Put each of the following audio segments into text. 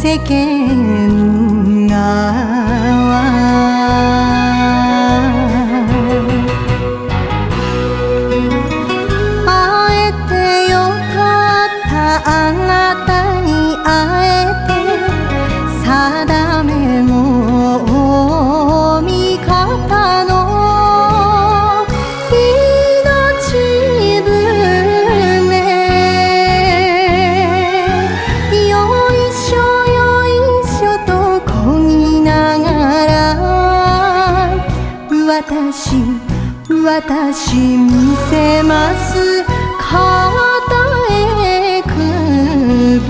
世間があなたに会えて定めの味方の命舟よいしょよいしょと漕ぎながら私見せます片へくぼ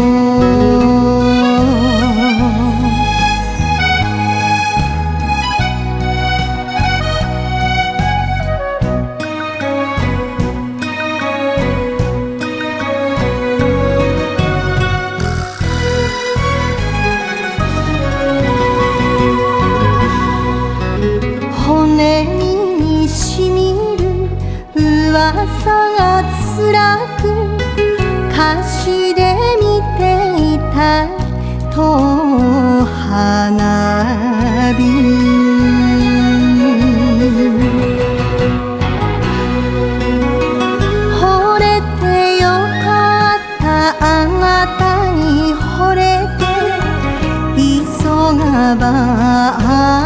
骨にしみる噂が辛く歌詞で見ていたと花火惚れてよかったあなたに惚れて急がば